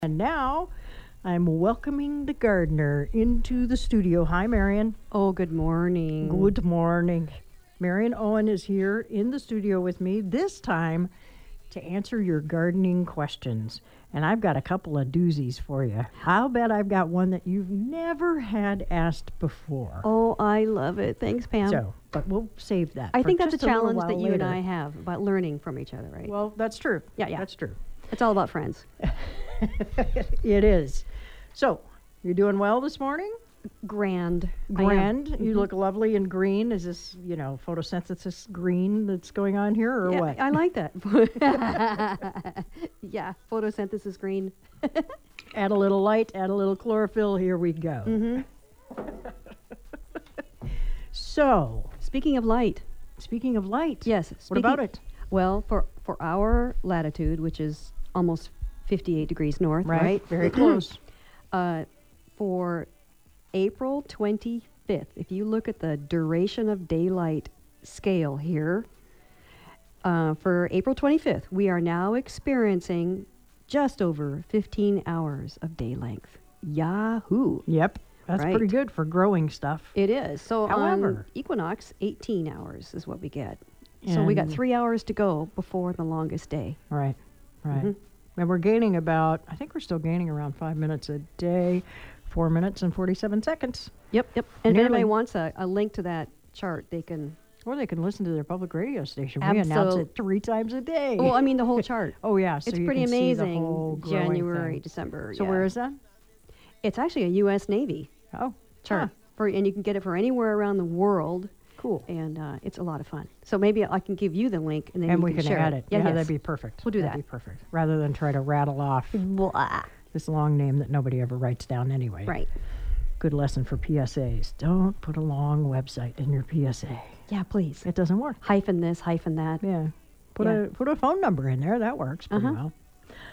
And now I'm welcoming the gardener into the studio. Hi, Marion. Oh, good morning. Good morning. Marion Owen is here in the studio with me, this time to answer your gardening questions. And I've got a couple of doozies for you. I'll bet I've got one that you've never had asked before. Oh, I love it. Thanks, Pam. So, but we'll save that. I for think that's a just little challenge while that you and later. I have about learning from each other, right? Well, that's true. Yeah. That's true. It's all about friends. It is. So, you're doing well this morning? Grand. Grand. I am. You look lovely in green. Is this, photosynthesis green that's going on here or Yeah, what? I like that. Yeah, photosynthesis green. Add a little light, add a little chlorophyll. Here we go. Mm-hmm. So, Speaking of light, speaking of light. yes. What about it? Well, for our latitude, which is almost 58 degrees north, right? Very close. For April 25th, if you look at the duration of daylight scale here, for April 25th, we are now experiencing just over 15 hours of day length. Yahoo! Yep. That's Right. pretty good for growing stuff. It is. So However- on equinox, 18 hours is what we get. So we got And- 3 hours to go before the longest day. Right. Mhm. And we're gaining I think we're still gaining around 5 minutes a day, 4 minutes and 47 seconds. Yep. And if Nearly. anybody wants a link to that chart, they can... Or they can listen to their public radio station. We announce it 3 times a day. Well, I mean, the whole chart. Oh, yeah. So It's you pretty can see the amazing. whole growing January, thing. December. So yeah. where is that? It's actually a U.S. Navy Oh, chart. huh. And you can get it for anywhere around the world, Cool. and it's a lot of fun. So maybe I can give you the link, and then And you we can share add it. Yeah, Yeah, yes. that'd be perfect. We'll do That'd that. be perfect. Rather than try to rattle off Blah. this long name that nobody ever writes down anyway. Right. Good lesson for PSAs. Don't put a long website in your PSA. Yeah, please. It doesn't work. Hyphen this, hyphen that. Yeah. Put a phone number in there. That works pretty Uh-huh. well.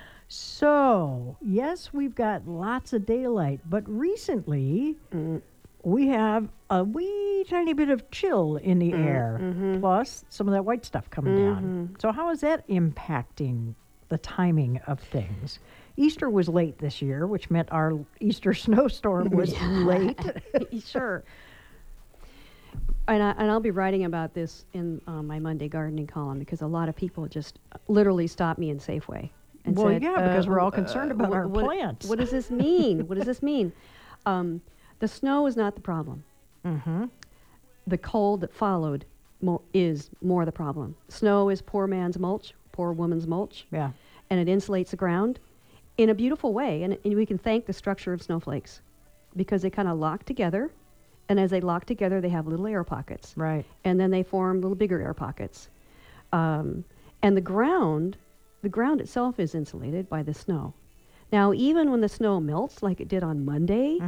So, yes, we've got lots of daylight, but recently we have a wee tiny bit of chill in the air, plus some of that white stuff coming down. So, how is that impacting the timing of things? Easter was late this year, which meant our Easter snowstorm was late. Sure. And I'll be writing about this in my Monday gardening column because a lot of people just literally stopped me in Safeway. And Well, said, yeah, because we're all concerned about our plants. What does this mean? What does this mean? The snow is not the problem. Mm-hmm. The cold that followed is more the problem. Snow is poor man's mulch, poor woman's mulch, Yeah. and it insulates the ground in a beautiful way. And we can thank the structure of snowflakes because they kind of lock together. And as they lock together, they have little air pockets. Right. And then they form little bigger air pockets. And the ground itself is insulated by the snow. Now, even when the snow melts, like it did on Monday,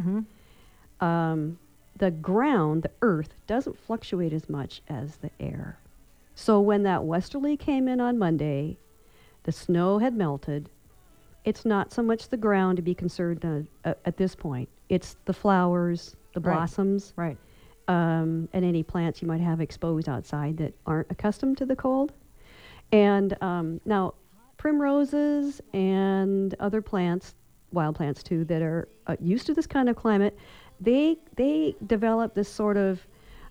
the ground, the earth, doesn't fluctuate as much as the air. So when that westerly came in on Monday, the snow had melted. It's not so much the ground to be concerned at this point. It's the flowers, the Right. blossoms, Right. and any plants you might have exposed outside that aren't accustomed to the cold. And now, primroses and other plants, wild plants too, that are used to this kind of climate, they develop this sort of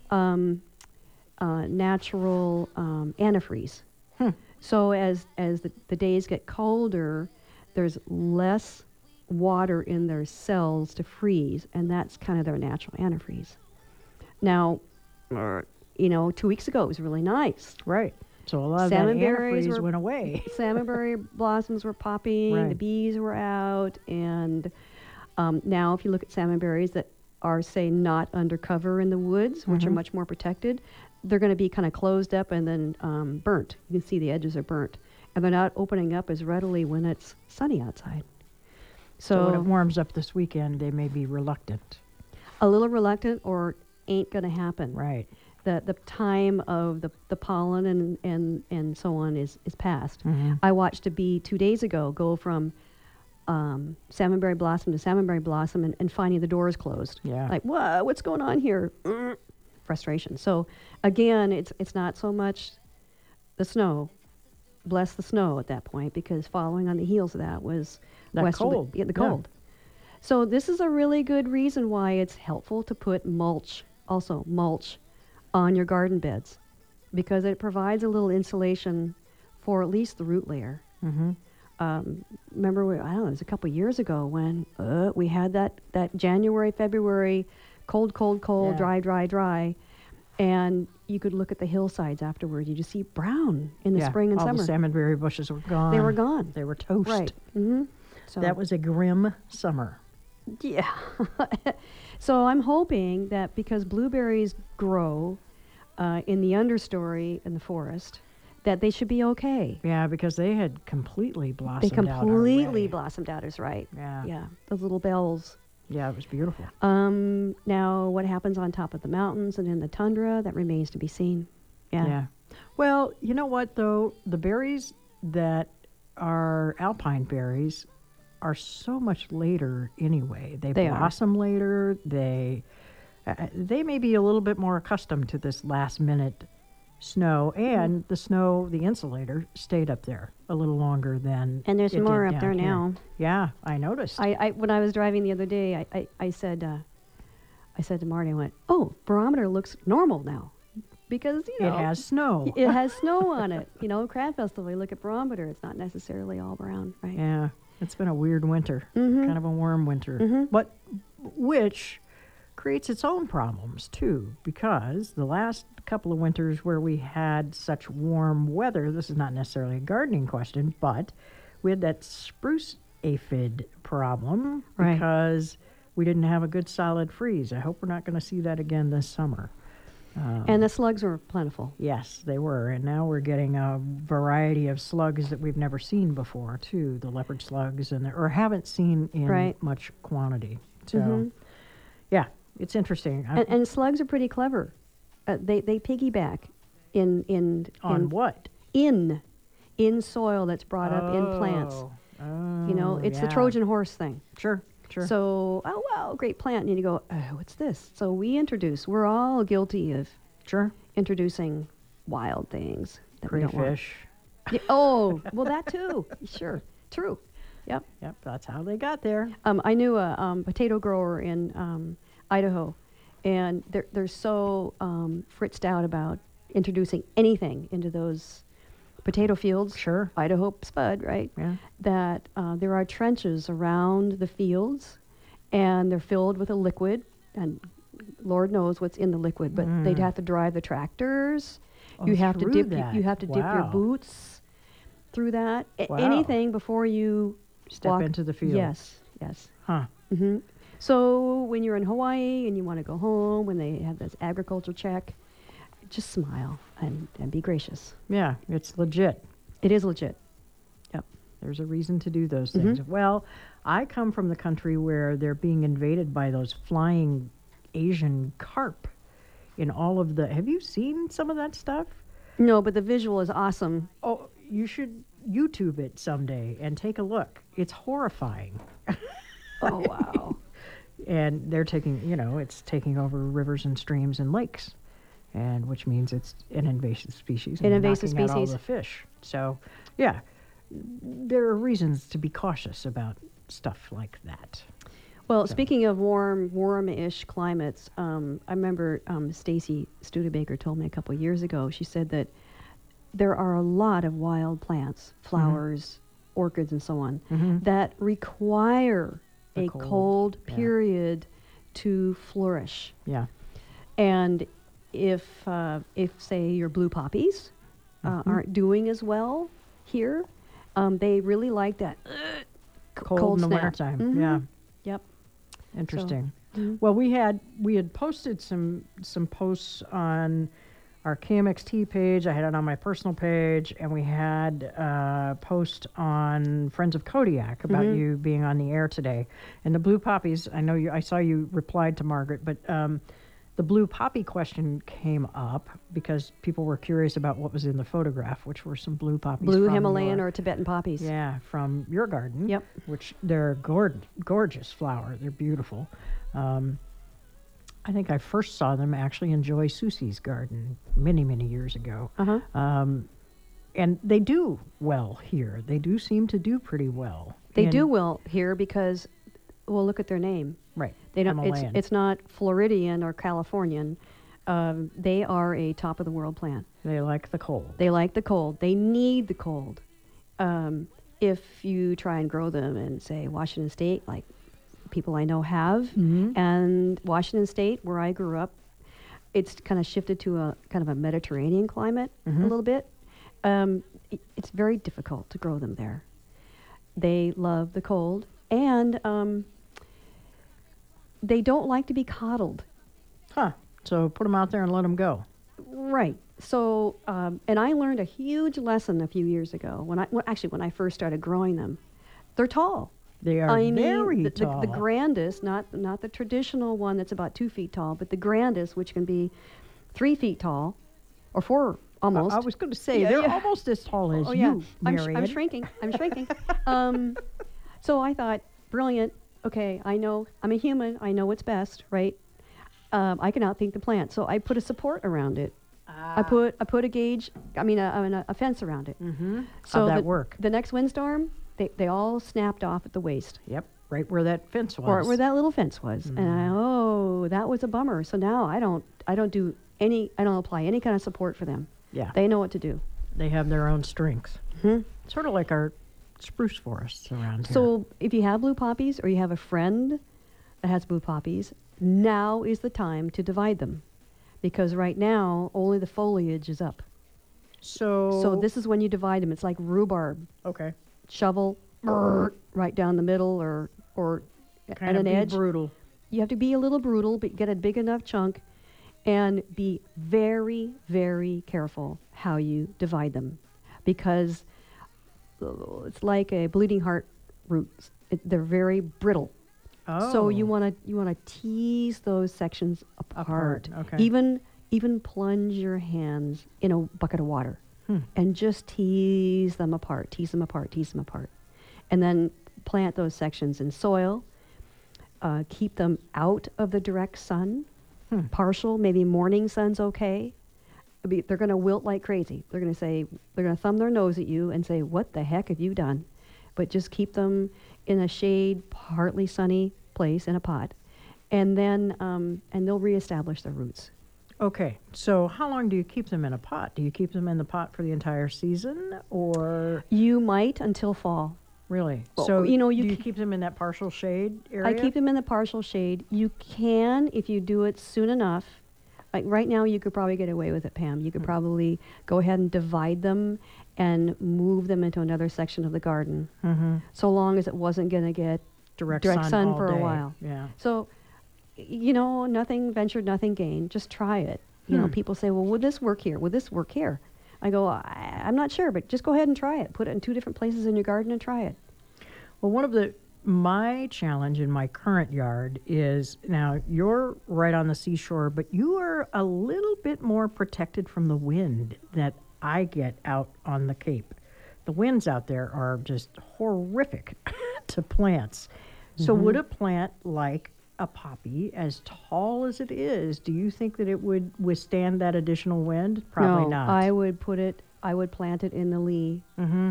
natural antifreeze. So as the days get colder, there's less water in their cells to freeze, and that's kind of their natural antifreeze. Now, 2 weeks ago it was really nice. Right. So a lot of that Salmon berries antifreeze went away. Salmonberry blossoms were popping, the Right. bees were out, and now if you look at salmonberries that are, say, not undercover in the woods, which are much more protected, they're going to be kind of closed up and then burnt. You can see the edges are burnt. And they're not opening up as readily when it's sunny outside. So when it warms up this weekend, they may be reluctant. A little reluctant or ain't going to happen. Right. The time of the pollen and so on is past. Mhm. I watched a bee 2 days ago go from salmonberry blossom to salmonberry blossom and finding the doors closed. Yeah. Like, what's going on here? Frustration. So again, it's not so much the snow bless the snow at that point, because following on the heels of that was That westerly- cold. Yeah, the Yeah. cold. So this is a really good reason why it's helpful to put mulch on your garden beds, because it provides a little insulation for at least the root layer. Mm-hmm. Remember, I don't know, it was a couple years ago when we had that January, February, cold, Yeah. dry, and you could look at the hillsides afterward. You just see brown in the Yeah, spring and all summer. the salmonberry bushes were gone. They were gone. They were toast. Right. Mm-hmm. So That was a grim summer. yeah. So I'm hoping that because blueberries grow in the understory in the forest, that they should be okay. Yeah, because they had completely blossomed They out our completely way. blossomed out is right. Yeah. Yeah. Those little bells. Yeah, it was beautiful. Now, what happens on top of the mountains and in the tundra, that remains to be seen. Yeah. Well, you know what, though? The berries that are alpine berries are so much later anyway. They are. blossom later. They may be a little bit more accustomed to this last-minute snow, and the snow, the insulator, stayed up there a little longer than And there's it more did up there down here. now. Yeah, I noticed. I when I was driving the other day, I said to Marty, I went, "Oh, barometer looks normal now," because It has snow. it has snow on it. Crab festival. You look at barometer; it's not necessarily all brown, right? Yeah, it's been a weird winter, Mhm. kind of a warm winter, Mhm. but which creates its own problems too, because the last couple of winters where we had such warm weather, this is not necessarily a gardening question, but we had that spruce aphid problem Right. because we didn't have a good solid freeze. I hope we're not going to see that again this summer. And the slugs were plentiful. Yes, they were. And now we're getting a variety of slugs that we've never seen before, too. The leopard slugs, or haven't seen in Right. much quantity. So, Mhm. yeah, it's interesting. And slugs are pretty clever. They piggyback in On what? in soil that's brought up in plants. Oh, It's the yeah. Trojan horse thing. Sure. So, oh wow, great plant, and you go, oh, what's this? So we're all guilty of Sure. introducing wild things that we don't want. Crayfish. Yeah, oh, well, that too. Sure, true. Yep. Yep, that's how they got there. I knew a potato grower in Idaho, and they're so fritzed out about introducing anything into those potato fields. Sure. Idaho spud, right? Yeah. That there are trenches around the fields, and they're filled with a liquid, and Lord knows what's in the liquid, but they'd have to drive the tractors. Oh, you have to through dip. that. You have to dip your Wow. boots through that. Wow. Anything before you Step walk into the field. Yes. Huh. hmm So when you're in Hawaii and you want to go home, when they have this agriculture check, just smile and be gracious. Yeah, it's legit. It is legit. Yep. There's a reason to do those Mhm. things. Well, I come from the country where they're being invaded by those flying Asian carp in all of the. Have you seen some of that stuff? No, but the visual is awesome. Oh, you should YouTube it someday and take a look. It's horrifying. Oh, wow. And they're it's taking over rivers and streams and lakes, and which means it's an invasive species. And An they're invasive knocking out all species. the fish. So, yeah, there are reasons to be cautious about stuff like that. Well, So. speaking of warm-ish climates, I remember Stacy Studebaker told me a couple years ago, she said that there are a lot of wild plants, flowers, orchids, and so on, Mhm. that require The a cold, cold yeah. period to flourish. Yeah. And if say your blue poppies aren't doing as well here, they really like that Cold in the snap. wintertime. Mhm. Yeah. Yep. Interesting. Mhm. Well, we had posted some posts on our KMXT page. I had it on my personal page, and we had a post on Friends of Kodiak about Mhm. you being on the air today. And the blue poppies, I saw you replied to Margaret, but the blue poppy question came up because people were curious about what was in the photograph, which were some blue poppies. Blue from Himalayan your- or Tibetan poppies. Yeah, from your garden. Yep. Which they're a gorgeous flower. They're beautiful. I think I first saw them actually in Joy Susie's garden many, many years ago. Uh-huh. And they do well here. They do seem to do pretty well. They And- do well here because, well, look at their name. Right. They don't. Himalayan. It's not Floridian or Californian. They are a top of the world plant. They like the cold. They like the cold. They need the cold. If you try and grow them in, say, Washington State, like people I know have, Mhm. and Washington State, where I grew up, it's kind of shifted to a kind of a Mediterranean climate a little bit. It's very difficult to grow them there. They love the cold, and they don't like to be coddled. Huh. So put them out there and let them go. Right. So, and I learned a huge lesson a few years ago when I first started growing them. They're tall. They are I mean, very the tall. grandest, not the traditional one that's about 2 feet tall, but the grandest, which can be 3 feet tall, or 4 almost. I was going to say, Yeah, they're yeah. almost as tall as Oh, you, yeah. I'm Marion. shrinking. I'm shrinking. So I thought, brilliant. Okay, I know I'm a human. I know what's best, right? I can outthink the plant, so I put a support around it. I put a gauge. I mean, a fence around it. Mm-hmm. So How'd that the, work? The next windstorm, they all snapped off at the waist, Yep, right where that fence was. or where that little fence was, and that was a bummer. So now I don't apply any kind of support for them. Yeah, They know what to do. they have their own strengths. Hmm? Sort of like our spruce forests around here. So if you have blue poppies or you have a friend that has blue poppies, now is the time to divide them, because right now only the foliage is up. So this is when you divide them. It's like rhubarb. okay, Shovel right down the middle, or kind at of an be edge. brutal. You have to be a little brutal, but get a big enough chunk, and be very, very careful how you divide them, because it's like a bleeding heart roots. They're very brittle. Oh, So you want to tease those sections apart. Okay. Even plunge your hands in a bucket of water and just tease them apart, tease them apart, tease them apart. And then plant those sections in soil. Keep them out of the direct sun. Partial, maybe morning sun's okay. They're going to wilt like crazy. They're going to thumb their nose at you and say, "What the heck have you done?" But just keep them in a shade, partly sunny place in a pot, and then and they'll reestablish their roots. Okay, so how long do you keep them in a pot? Do you keep them in the pot for the entire season, or You might until fall. really? Well, So you know, you do you ca- keep them in that partial shade area? I keep them in the partial shade. You can, if you do it soon enough. Like right now, you could probably get away with it, Pam. You could probably go ahead and divide them and move them into another section of the garden, so long as it wasn't going to get direct direct sun all for a day. while. Yeah. So, nothing ventured, nothing gained. Just try it. You know, people say, well, would this work here? Would this work here? I go, I'm not sure, but just go ahead and try it. Put it in 2 different places in your garden and try it. Well, my challenge in my current yard is, now you're right on the seashore, but you are a little bit more protected from the wind that I get out on the Cape. The winds out there are just horrific to plants. So would a plant like a poppy, as tall as it is, do you think that it would withstand that additional wind? Probably No, not. I would plant it in the lee.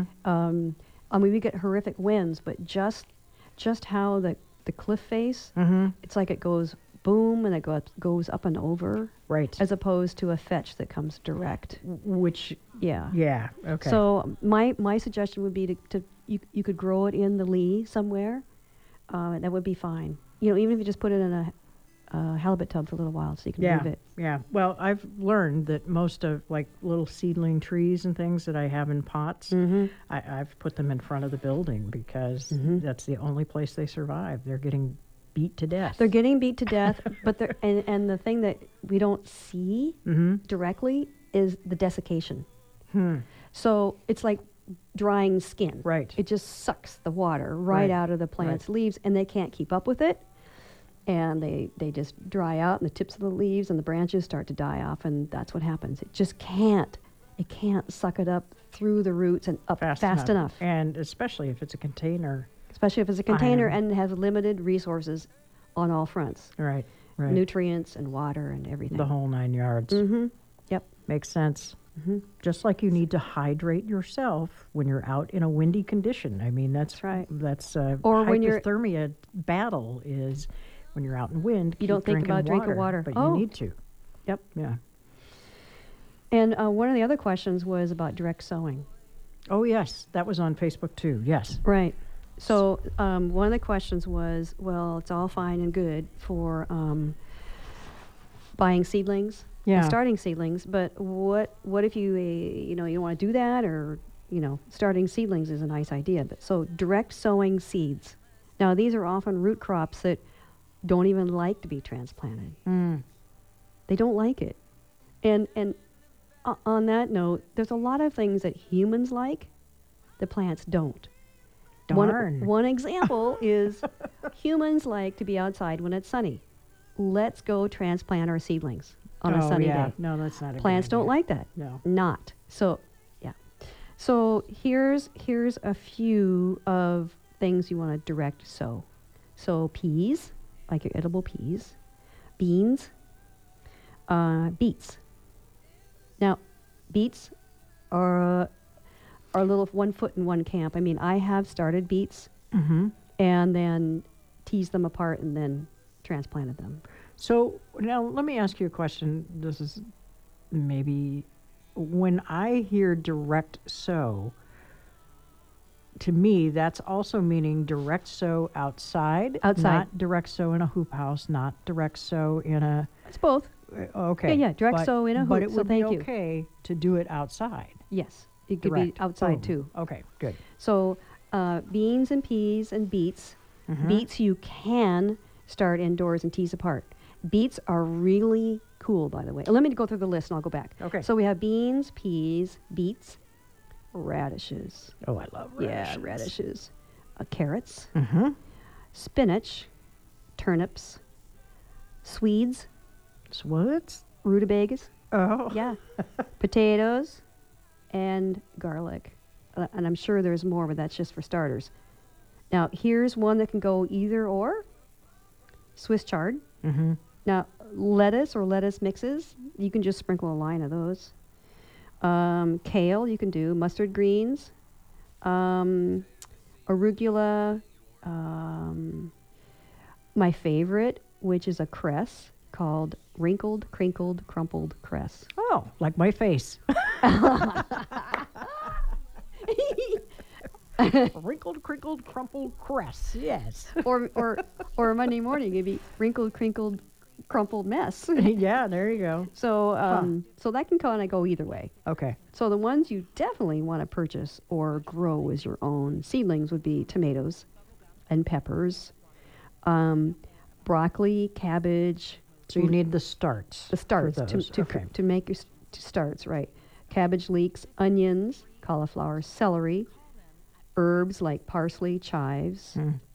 I mean, we get horrific winds, but just how the cliff face, it's like it goes boom and it goes up and over, Right. as opposed to a fetch that comes direct. Which, Yeah. yeah, okay. So my suggestion would be to you could grow it in the lee somewhere. That would be fine. Even if you just put it in a halibut tub for a little while so you can move it. Yeah. Well, I've learned that most of like little seedling trees and things that I have in pots, I've put them in front of the building because that's the only place they survive. They're getting beat to death. They're getting beat to death, but and the thing that we don't see directly is the desiccation. So it's like drying skin. Right. It just sucks the water right out of the plant's leaves, and they can't keep up with it. And they just dry out, and the tips of the leaves and the branches start to die off, and that's what happens. It just can't. It can't suck it up through the roots and up fast enough. And especially if it's a container. Especially if it's a container Iron. and has limited resources on all fronts. Right. Right. Nutrients and water and everything. The whole 9 yards. Yep. Makes sense. Just like you need to hydrate yourself when you're out in a windy condition. I mean, that's right. That's Or when you're hypothermia battle is when you're out in wind. You don't think about drinking water. But you need to. Yep. Yeah. And one of the other questions was about direct sewing. Oh, yes. That was on Facebook, too. Yes. Right. So one of the questions was, well, it's all fine and good for buying seedlings and starting seedlings, but what if you you want to do that, or starting seedlings is a nice idea. But so direct sowing seeds. Now these are often root crops that don't even like to be transplanted. They don't like it, and on that note, there's a lot of things that humans like that plants don't. Darn. One example is humans like to be outside when it's sunny. Let's go transplant our seedlings on a sunny day. No, that's not a Plants good idea. don't like that. No. Not. So, yeah. So here's a few of things you want to direct sow. So peas, like your edible peas, beans, beets. Now, beets are a little 1 foot in one camp. I mean, I have started beets and then teased them apart and then transplanted them. So now let me ask you a question. This is maybe when I hear direct sow, to me, that's also meaning direct sow outside. Not direct sow in a hoop house, not direct sow in a... It's both. Okay. Yeah, direct sow in a hoop, but it so would be thank you. okay to do it outside. Yes, it could Direct. be outside Boom. too. Okay, good. So beans and peas and beets. Beets you can start indoors and tease apart. Beets are really cool, by the way. Let me go through the list and I'll go back. Okay. So we have beans, peas, beets, radishes. Oh, I love radishes. Yeah, radishes. Carrots, spinach, turnips, Swedes, What? rutabagas, Oh. yeah, potatoes, and garlic. And I'm sure there's more, but that's just for starters. Now, here's one that can go either or. Swiss chard. Now, lettuce or lettuce mixes, you can just sprinkle a line of those. Kale, you can do. Mustard greens. Arugula. My favorite, which is a cress called wrinkled, crinkled, crumpled cress. Oh, like my face. Wrinkled, crinkled, crumpled cress. Yes. or Monday morning, it'd be wrinkled, crinkled, crumpled mess. Yeah, there you go. So so that can kind of go either way. Okay. So the ones you definitely want to purchase or grow as your own seedlings would be tomatoes and peppers, broccoli, cabbage. So you need the starts. The starts for those. to make your starts, right. Cabbage leeks, onions, cauliflower, celery, herbs like parsley, chives,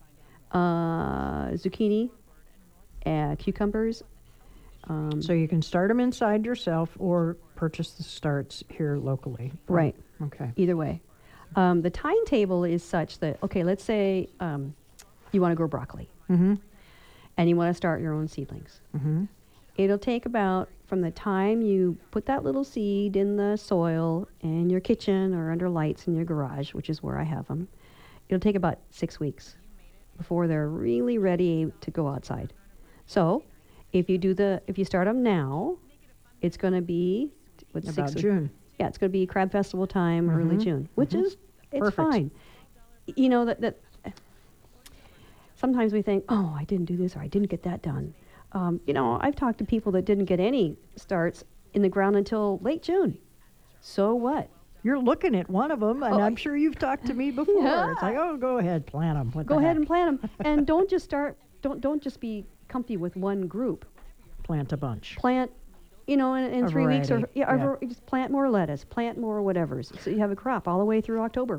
zucchini, cucumbers. So you can start them inside yourself or purchase the starts here locally. Right. Okay. Either way. The timetable is such that, okay, let's say you want to grow broccoli. And you want to start your own seedlings. It'll take about, from the time you put that little seed in the soil in your kitchen or under lights in your garage, which is where I have them, it'll take about 6 weeks before they're really ready to go outside. So if you start them now, it's going to be About June. Yeah, it's going to be Crab Festival time, early June, which is, it's Perfect. fine. You know, that sometimes we think, oh, I didn't do this or I didn't get that done. I've talked to people that didn't get any starts in the ground until late June. So what? You're looking at one of them, and I'm sure you've talked to me before. Yeah. It's like, oh, go ahead, plant them. Go ahead and plant them. And don't just be comfy with one group. Plant a bunch. Plant, in A 3 weeks, or variety, just plant more lettuce, plant more whatever. So you have a crop all the way through October.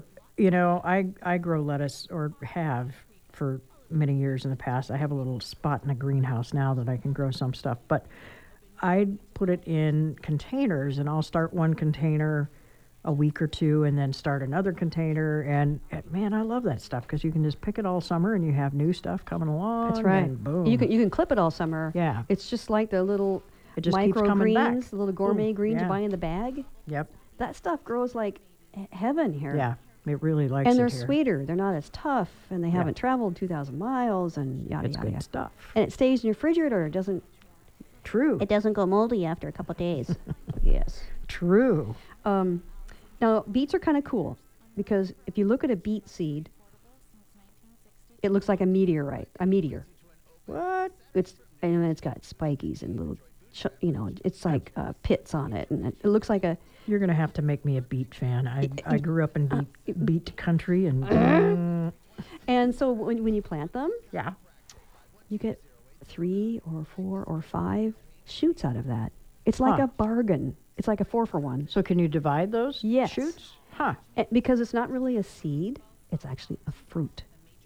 I grow lettuce, or have for many years in the past. I have a little spot in a greenhouse now that I can grow some stuff, but I put it in containers, and I'll start one container a week or two and then start another container, and man, I love that stuff because you can just pick it all summer and you have new stuff coming along. That's right. And boom. You can clip it all summer. Yeah. It's just like the little It just keeps coming back. Microgreens, the little gourmet Ooh, greens yeah. you buy in the bag. Yep. That stuff grows like heaven here. Yeah. It really likes And it they're here. sweeter. They're not as tough, and they Yeah. haven't traveled 2,000 miles, and yada, It's yada, good yada. stuff. And it stays in your refrigerator. It doesn't True. doesn't go moldy after a couple days. Yes. True. Now, beets are kind of cool because if you look at a beet seed, it looks like a meteor. What? And it's got spikies and little, it's like pits on it, and it looks like a. You're going to have to make me a beet fan. I grew up in beet country and And so when you plant them, yeah. you get 3 or 4 or 5 shoots out of that. It's like Huh. a bargain. It's like a 4-for-1. So can you divide those Yes. shoots? Huh. Because it's not really a seed, it's actually a fruit.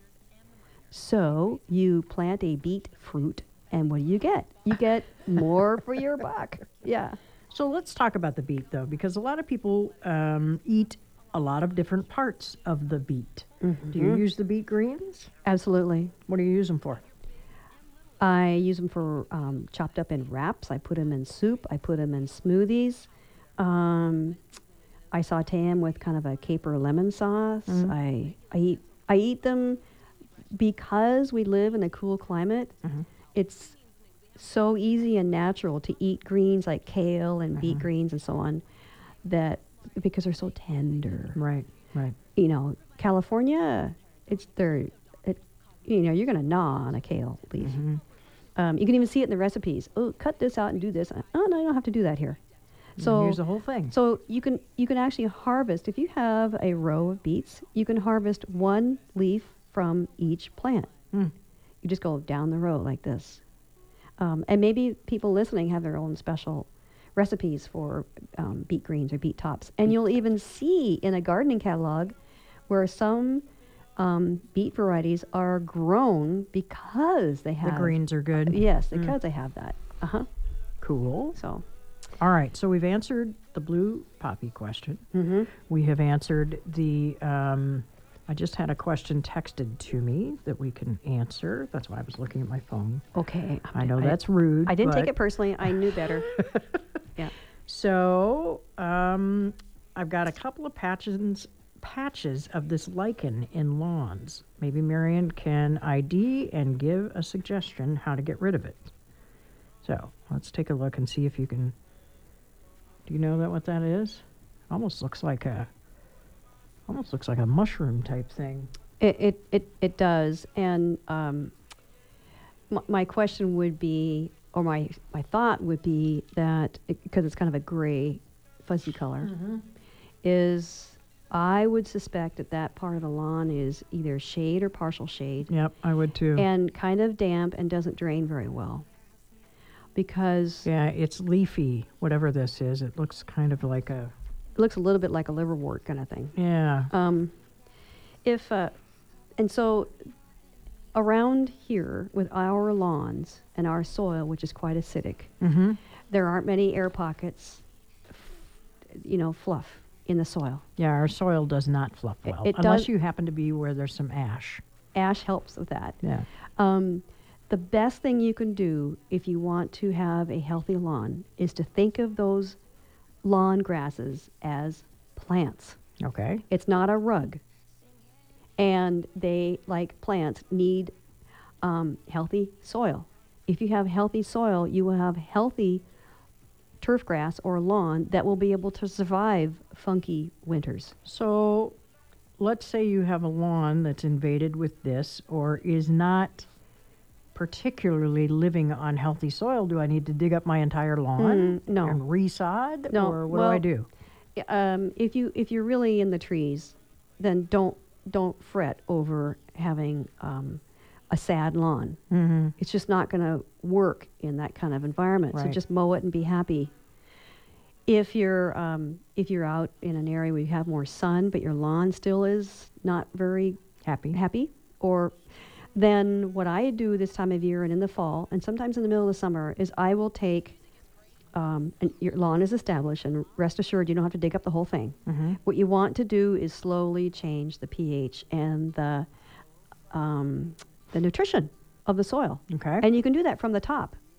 So you plant a beet fruit, and what do you get? You get more for your buck. Yeah. So let's talk about the beet, though, because a lot of people eat a lot of different parts of the beet. Do you use the beet greens? Absolutely. What do you use them for? I use them for chopped up in wraps. I put them in soup. I put them in smoothies. I saute them with kind of a caper lemon sauce. I eat them because we live in a cool climate. It's so easy and natural to eat greens like kale and beet greens and so on, that because they're so tender. Right, right. California, you're gonna gnaw on a kale leaf. You can even see it in the recipes. Oh, cut this out and do this. Oh no, you don't have to do that here. So Use the whole thing. So you can actually harvest, if you have a row of beets, you can harvest one leaf from each plant. You just go down the row like this. And maybe people listening have their own special recipes for beet greens or beet tops. And you'll even see in a gardening catalog where some beet varieties are grown because they have... The greens are good. Yes, because they have that. Cool. So... All right, so we've answered the blue poppy question. We have answered the, I just had a question texted to me that we can answer. That's why I was looking at my phone. Okay. I know that's rude. I didn't take but- it personally. I knew better. Yeah. So I've got a couple of patches of this lichen in lawns. Maybe Marion can ID and give a suggestion how to get rid of it. So let's take a look and see if you can... Do you know what that is? Almost looks like a mushroom type thing. It does. And my question would be, or my thought would be that, because it's kind of a gray, fuzzy color, is I would suspect that part of the lawn is either shade or partial shade. Yep, I would too. And kind of damp and doesn't drain very well. Because yeah, it's leafy, whatever this is. It looks kind of like a... it looks a little bit like a liverwort kind of thing. Yeah. And so around here with our lawns and our soil, which is quite acidic, there aren't many air pockets, fluff in the soil. Yeah, our soil does not fluff well, It unless does- you happen to be where there's some ash. Ash helps with that. Yeah. The best thing you can do if you want to have a healthy lawn is to think of those lawn grasses as plants. Okay. It's not a rug. And they, like plants, need healthy soil. If you have healthy soil, you will have healthy turf grass or lawn that will be able to survive funky winters. So let's say you have a lawn that's invaded with this or is not particularly living on healthy soil. Do I need to dig up my entire lawn no. and resod? No. Or what Well, do I do? If you're really in the trees, then don't fret over having a sad lawn. It's just not going to work in that kind of environment. So Right. just mow it and be happy. If you're out in an area where you have more sun, but your lawn still is not very happy, or then what I do this time of year and in the fall, and sometimes in the middle of the summer, is I will take, and your lawn is established, and rest assured you don't have to dig up the whole thing. What you want to do is slowly change the pH and the nutrition of the soil. Okay. And you can do that from the top.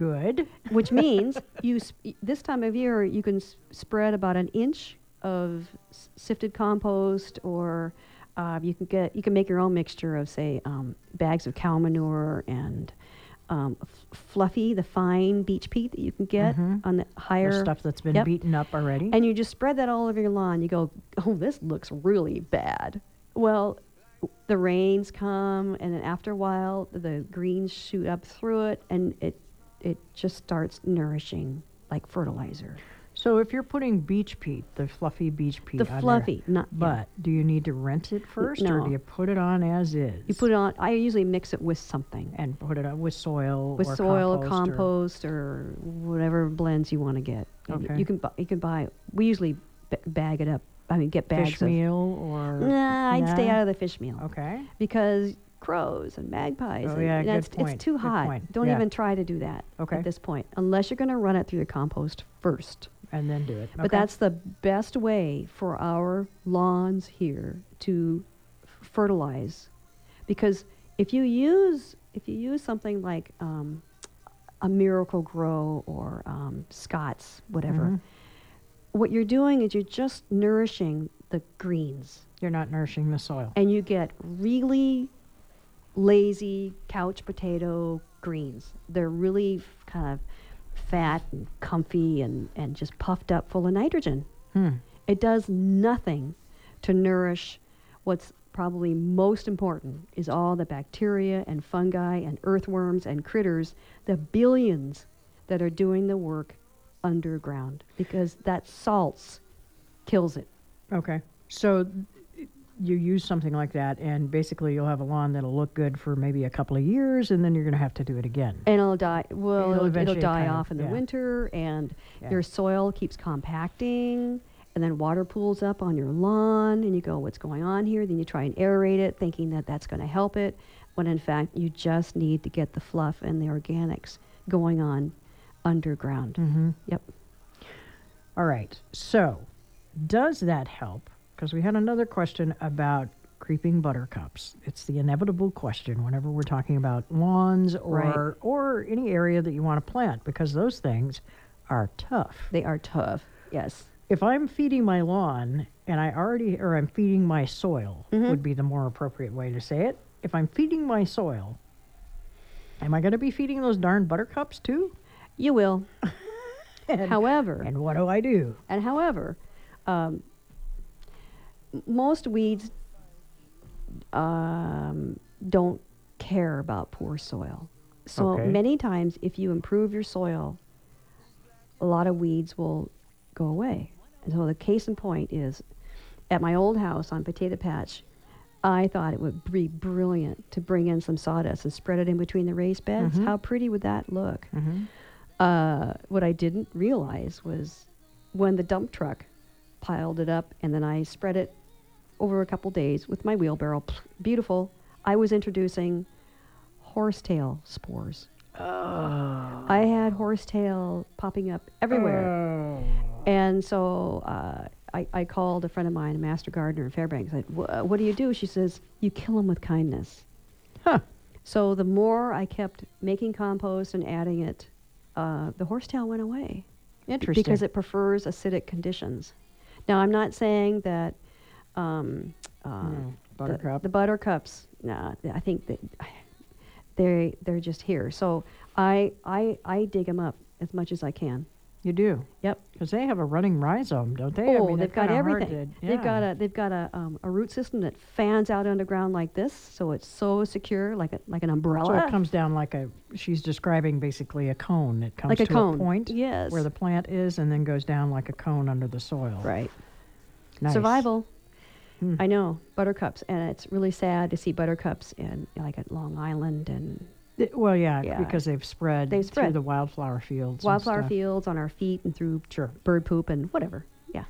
Good. which means this time of year you can spread about an inch of sifted compost, or you can make your own mixture of, say, bags of cow manure and Fluffy, the fine beach peat that you can get on the higher The stuff that's been beaten up already. and you just spread that all over your lawn. You go, oh, this looks really bad. Well, the rains come, and then after a while, the greens shoot up through it, and it just starts nourishing like fertilizer. So if you're putting beach peat, the fluffy beach peat The on fluffy, there, not but do you need to rinse it first, or No. do you put it on as is? you put it on. I usually mix it with something, and put it on with soil, with or soil, compost, compost, or whatever blends you want to get. And Okay. you can buy. We usually bag it up. I mean, get bags fish of. meal, or Nah, I'd stay Nah? out of the fish meal. Okay. Because crows and magpies. Oh, and, yeah, you know, good it's point, too good hot. point. Don't Yeah. even try to do that Okay. at this point, unless you're going to run it through the compost first. And then do it. But that's the best way for our lawns here to fertilize, because if you use something like a Miracle Grow or Scott's, whatever, what you're doing is you're just nourishing the greens. You're not nourishing the soil. And you get really lazy couch potato greens. They're really kind of fat and comfy and just puffed up full of nitrogen. It does nothing to nourish what's probably most important, is all the bacteria and fungi and earthworms and critters, the billions that are doing the work underground, because that salts kills it. Okay. So you use something like that, and basically you'll have a lawn that'll look good for maybe a couple of years, and then you're going to have to do it again. And it'll die. Well, it'll eventually die kind of- off in the yeah. winter, and Yeah. your soil keeps compacting, and then water pools up on your lawn, and you go, what's going on here? Then you try and aerate it, thinking that that's going to help it, when in fact you just need to get the fluff and the organics going on underground. Yep. All right. So does that help? Because we had another question about creeping buttercups. It's the inevitable question whenever we're talking about lawns or any area that you want to plant, because those things are tough. They are tough. Yes. If I'm feeding my lawn and I'm feeding my soil, would be the more appropriate way to say it. If I'm feeding my soil, am I going to be feeding those darn buttercups too? You will. However, And what do I do? most weeds don't care about poor soil. So Okay. many times, if you improve your soil, a lot of weeds will go away. And so the case in point is, at my old house on Potato Patch, I thought it would be brilliant to bring in some sawdust and spread it in between the raised beds. How pretty would that look? What I didn't realize was when the dump truck piled it up, and then I spread it over a couple days with my wheelbarrow. Beautiful. I was introducing horsetail spores. I had horsetail popping up everywhere. And so I called a friend of mine, a master gardener in Fairbanks. I said, what do you do? She says, you kill them with kindness. So the more I kept making compost and adding it, the horsetail went away. Interesting. Because it prefers acidic conditions. Now, I'm not saying that Buttercup. the buttercups, no, I think that they're just here. So I dig them up as much as I can. You do? Yep. Because they have a running rhizome, don't they? Oh, I mean, they've got kinda hard everything. to- They've got a root system that fans out underground like this, so it's so secure, like an umbrella. So it comes down like she's describing basically a cone. It comes Like a to cone, a point yes. where the plant is, and then goes down like a cone under the soil. Right. Nice. Survival. I know, buttercups, and it's really sad to see buttercups in like at Long Island and Well, yeah, Yeah. because they've spread They've through spread. the wildflower fields. and wildflower stuff. fields on our feet and through Sure. bird poop and whatever. Yeah.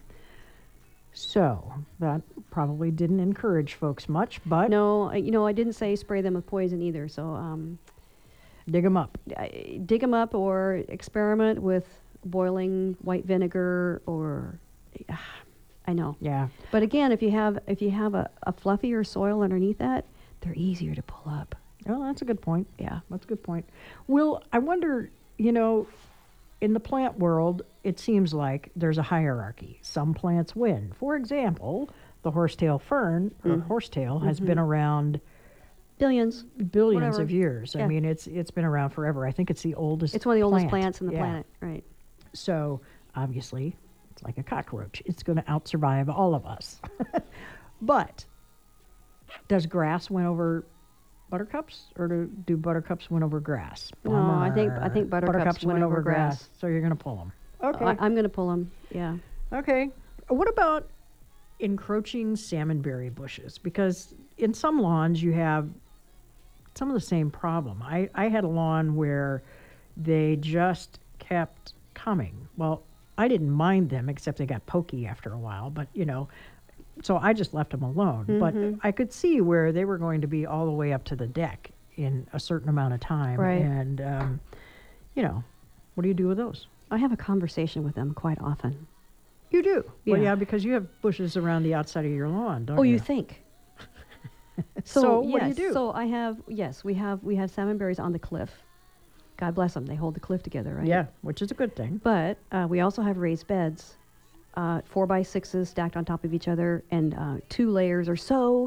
So that probably didn't encourage folks much, but No, I didn't say spray them with poison either. So dig them up. dig them up or experiment with boiling white vinegar or. I know. Yeah. But again, if you have a fluffier soil underneath that, they're easier to pull up. Well, that's a good point. Yeah. That's a good point. Will, I wonder, you know, in the plant world, it seems like there's a hierarchy. Some plants win. For example, the horsetail fern, or horsetail, has been around Billions. billions Whatever. of years. Yeah. I mean, it's been around forever. I think it's the oldest. It's one of the oldest plant. plants on the Yeah. planet, right? So obviously, it's like a cockroach. It's going to outsurvive all of us. But does grass win over buttercups, or do buttercups win over grass? No, I think Bummer. buttercups win over grass. So you're going to pull them. Okay. I'm going to pull them. Yeah. Okay. What about encroaching salmonberry bushes? Because in some lawns you have some of the same problem. I had a lawn where they just kept coming. Well, I didn't mind them, except they got pokey after a while, but so I just left them alone. But I could see where they were going to be all the way up to the deck in a certain amount of time. Right. And, what do you do with those? I have a conversation with them quite often. You do? Well, Yeah. yeah, because you have bushes around the outside of your lawn, don't you? You think? So what do you yes, do? So we have salmonberries on the cliff. God bless them. They hold the cliff together, right? Yeah, which is a good thing. But we also have raised beds, 4x6s stacked on top of each other, and 2 layers or so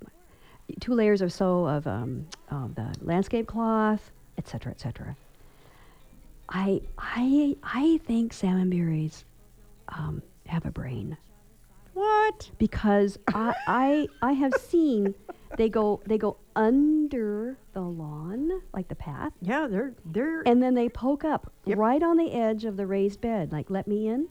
of the landscape cloth, etc., etc. I think salmonberries have a brain, What? because I have seen they go under the lawn, like the path, Yeah, they're and then they poke up Yep. right on the edge of the raised bed, like, let me in.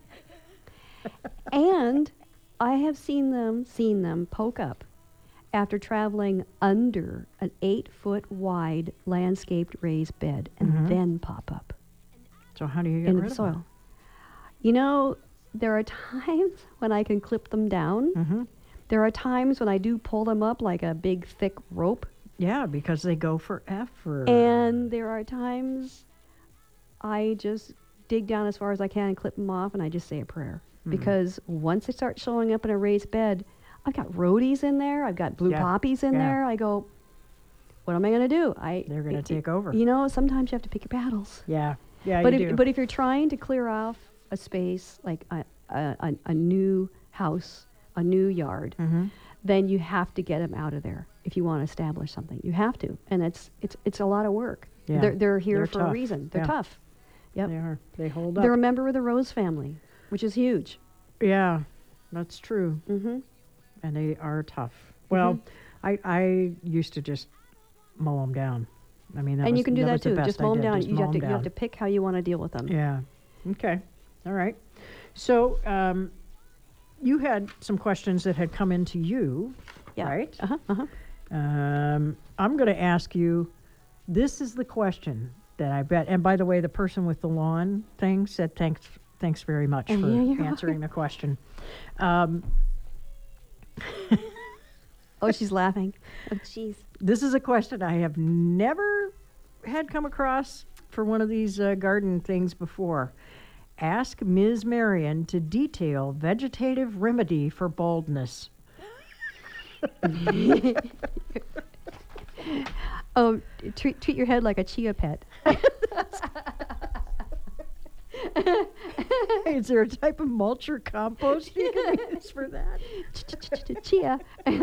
And I have seen them poke up after traveling under an 8-foot wide landscaped raised bed, and then pop up So how do you get into rid the of them? soil. There are times when I can clip them down. Mm-hmm. There are times when I do pull them up like a big thick rope. Yeah, because they go forever. And there are times I just dig down as far as I can and clip them off, and I just say a prayer. Because once they start showing up in a raised bed, I've got rhodies in there, I've got blue Yeah, poppies in yeah. there. I go, what am I going to do? They're going to take over. Sometimes you have to pick your battles. Yeah, yeah, But you do. if you're trying to clear off a space, like a new house, a new yard, Mm-hmm. then you have to get them out of there if you want to establish something. You have to, and it's a lot of work. Yeah. They're here They're for a tough. reason. They're Yeah. tough. Yep. They are. They hold up. They're a member of the rose family, which is huge. Yeah, that's true. Mm-hmm. And they are tough. Well, I used to just mow them down. I mean, And you can do that was the too. best Just I mow them did, down. just You mow have to 'em you have down. to pick how you want to deal with them. Yeah. Okay. All right. So you had some questions that had come into you, Yeah. right? Uh huh. Uh huh. I'm going to ask you. This is the question that I bet. And by the way, the person with the lawn thing said thanks very much And for here you are. answering the question. Oh, she's laughing. Oh, jeez. This is a question I have never had come across for one of these garden things before. Ask Ms. Marion to detail vegetative remedy for baldness. Oh, treat your head like a chia pet. Is there a type of mulch or compost you can use for that? Chia.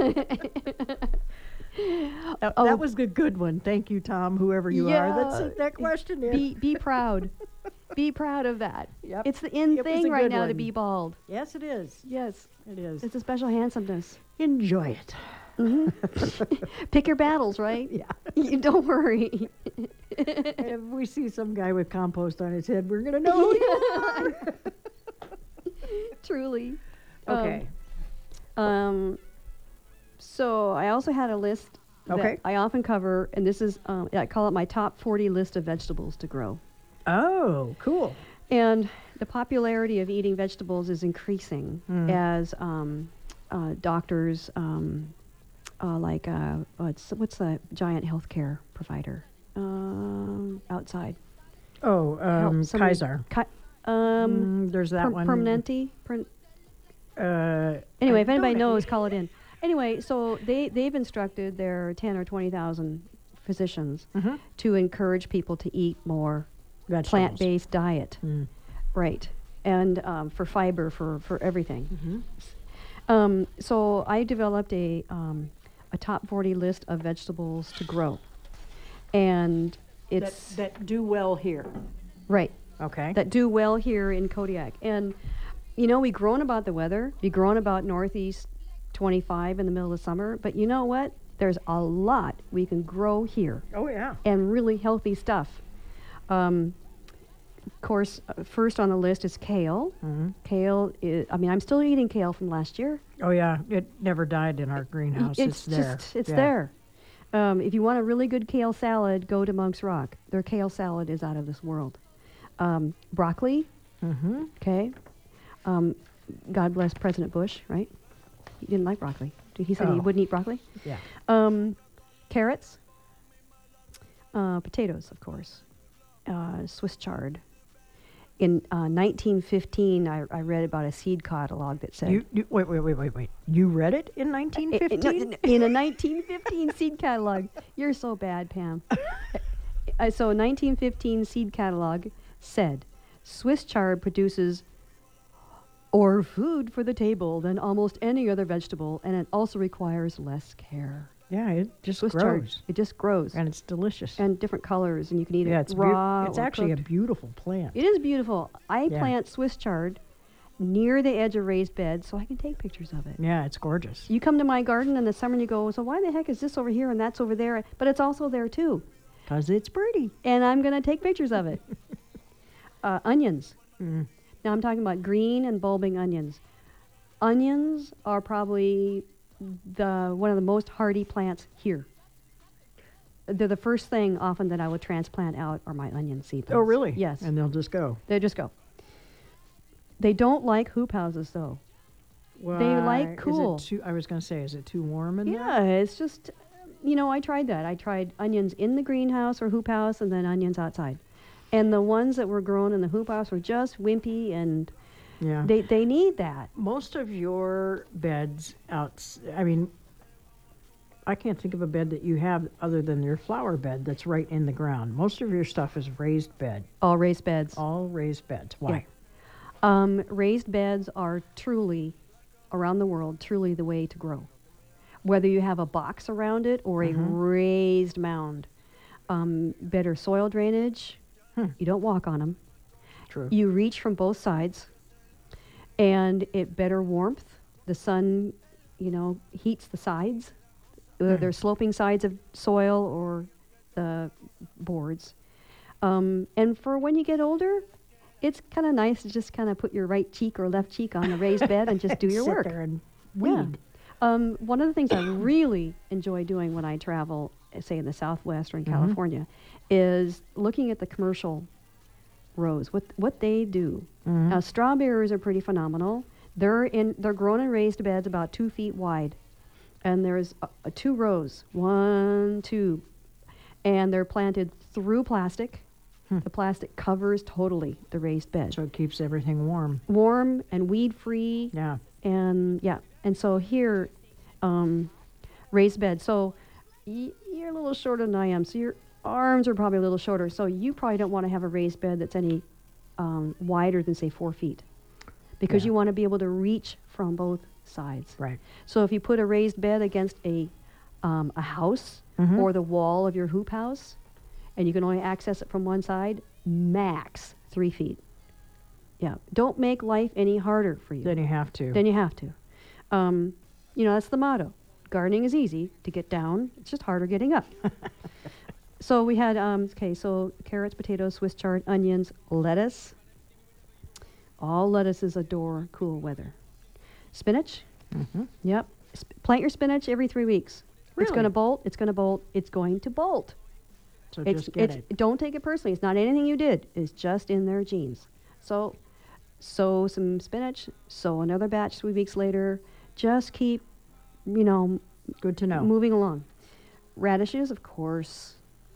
That was a good one. Thank you, Tom, whoever you are that sent that question in. Be proud. Be proud of that. Yep. It's the in It was thing a right good now to one. be bald. Yes, it is. Yes. It is. It's a special handsomeness. Enjoy it. Pick your battles, right? Yeah. You don't worry. If we see some guy with compost on his head, we're going to know who you are. Truly. Okay. So I also had a list that Okay. I often cover, and this is, I call it my top 40 list of vegetables to grow. Oh, cool. And the popularity of eating vegetables is increasing as doctors, what's the giant healthcare provider outside? Oh, Help somebody- Kaiser. There's that one. Permanente. I Anyway, if anybody don't- knows, call it in. Anyway, so they've instructed their 10 or 20,000 physicians Mm-hmm. to encourage people to eat more Vegetables. plant-based diet. Mm. Right. And for fiber, for everything. So I developed a top 40 list of vegetables to grow. And it's that do well here. right. Okay. That do well here in Kodiak. And, we groan about the weather. We groan about Northeast 25 in the middle of summer. But you know what? There's a lot we can grow here. Oh, yeah. And really healthy stuff. Of course, first on the list is kale. Mm-hmm. Kale I'm still eating kale from last year. Oh, yeah. It never died in our greenhouse. It's there. It's Yeah. there. If you want a really good kale salad, go to Monk's Rock. Their kale salad is out of this world. Broccoli, Mm-hmm. okay. God bless President Bush, right? He didn't like broccoli. He said he Oh. wouldn't eat broccoli. Yeah. Carrots, potatoes, of course, Swiss chard. In 1915, I read about a seed catalog that said... Wait. You read it in 1915? In a 1915 seed catalog. You're so bad, Pam. So a 1915 seed catalog said, Swiss chard produces more food for the table than almost any other vegetable, and it also requires less care. Yeah, it just Swiss grows. chard, it just grows. And it's delicious. And different colors, and you can eat yeah, it it's raw it's or actually cooked. a beautiful plant. It is beautiful. I Yeah. plant Swiss chard near the edge of raised beds so I can take pictures of it. Yeah, it's gorgeous. You come to my garden in the summer and you go, so why the heck is this over here and that's over there? But it's also there too. Because it's pretty. And I'm going to take pictures of it. Onions. Mm. Now I'm talking about green and bulbing onions. Onions are probably one of the most hardy plants here. They're the first thing often that I would transplant out are my onion seedlings. Oh, really? Yes. And they'll just go. They just go. They don't like hoop houses, though. They like cool. I was going to say, is it too warm in there? Yeah, it's just, I tried that. I tried onions in the greenhouse or hoop house and then onions outside. And the ones that were grown in the hoop house were just wimpy, and Yeah. they need that. Most of your beds I can't think of a bed that you have other than your flower bed that's right in the ground. Most of your stuff is raised bed. All raised beds. All raised beds. Why? Raised beds are truly, around the world, truly the way to grow. Whether you have a box around it or a raised mound. Better soil drainage. You don't walk on them. True. You reach from both sides. And it better warmth. The sun, heats the sides. Whether they're sloping sides of soil or the boards. And for when you get older, it's kind of nice to just kind of put your right cheek or left cheek on the raised bed and just do your Sit work. there and Yeah. weed. One of the things I really enjoy doing when I travel, say in the Southwest or in California, is looking at the commercial rows, what they do. Now, strawberries are pretty phenomenal. They're grown in raised beds about 2 feet wide. And there's 2 rows, 1, 2, and they're planted through plastic. The plastic covers totally the raised bed. So it keeps everything warm. Warm and weed-free. Yeah. And so here, raised bed. So you're a little shorter than I am. So your arms are probably a little shorter. So you probably don't want to have a raised bed that's any wider than, say, 4 feet. Because you want to be able to reach from both sides. Right. So if you put a raised bed against a house or the wall of your hoop house, and you can only access it from one side, max 3 feet. Yeah. Don't make life any harder for you. Then you have to. Then you have to. That's the motto. Gardening is easy to get down. It's just harder getting up. So we had, so carrots, potatoes, Swiss chard, onions, lettuce. All lettuces adore cool weather. Spinach. Yep. Plant your spinach every 3 weeks. Really? It's going to bolt. It's going to bolt. It's going to bolt. So just get it. Don't take it personally. It's not anything you did. It's just in their genes. So sow some spinach. Sow another batch 3 weeks later. Just keep, Good to know. moving along. Radishes, of course.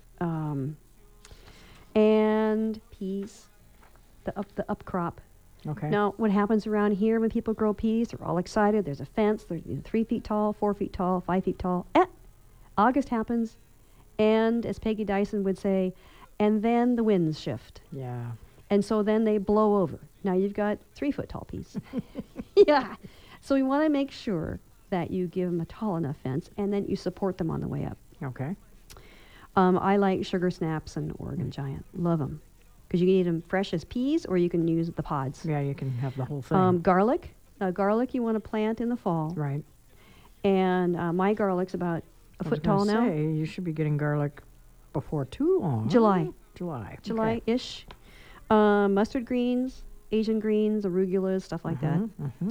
And peas. The up crop. Okay. Now, what happens around here when people grow peas? They're all excited. There's a fence. They're 3 feet tall, 4 feet tall, 5 feet tall. August happens, and as Peggy Dyson would say, and then the winds shift. Yeah. And so then they blow over. Now you've got 3-foot tall peas. Yeah. So we want to make sure that you give them a tall enough fence, and then you support them on the way up. Okay. I like sugar snaps and Oregon Giant. Love them. Because you can eat them fresh as peas, or you can use the pods. Yeah, you can have the whole thing. Garlic. Garlic you want to plant in the fall. Right. And my garlic's about a foot tall now. Say, you should be getting garlic before too long. July. Okay. July-ish. Mustard greens, Asian greens, arugulas, stuff like that.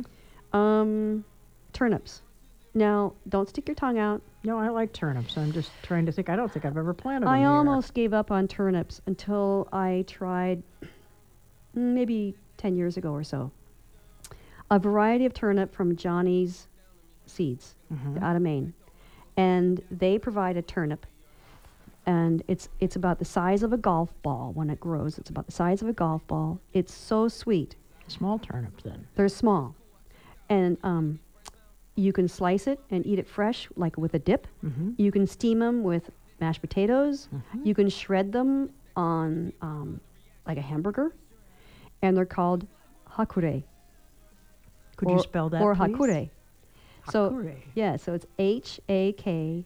Turnips. Now, don't stick your tongue out. No, I like turnips. I'm just trying to think. I don't think I've ever planted them I here. almost gave up on turnips until I tried, maybe 10 years ago or so, a variety of turnip from Johnny's Seeds out of Maine. And they provide a turnip, and it's about the size of a golf ball when it grows. It's about the size of a golf ball. It's so sweet. Small turnips, then. They're small. And you can slice it and eat it fresh, like with a dip. You can steam them with mashed potatoes. You can shred them on like a hamburger. And they're called hakure. Could you spell that, Or please? hakure. So, Hakure. yeah, so it's Hakurei.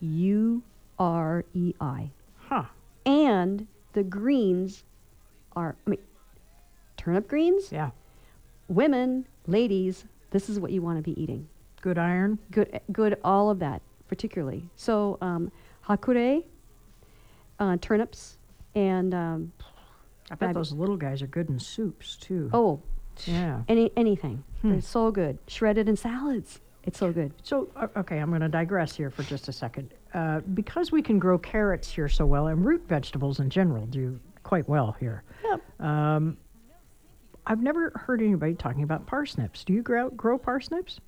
Huh. And the greens are, turnip greens, Yeah. women, ladies, this is what you want to be eating. Good iron. Good, all of that, particularly. So, hakure, turnips, and I bet those little guys are good in soups, too. Yeah. anything. They're so good. Shredded in salads. It's so good. So, okay, I'm going to digress here for just a second. Because we can grow carrots here so well, and root vegetables in general do quite well here. Yep. I've never heard anybody talking about parsnips. Do you grow parsnips?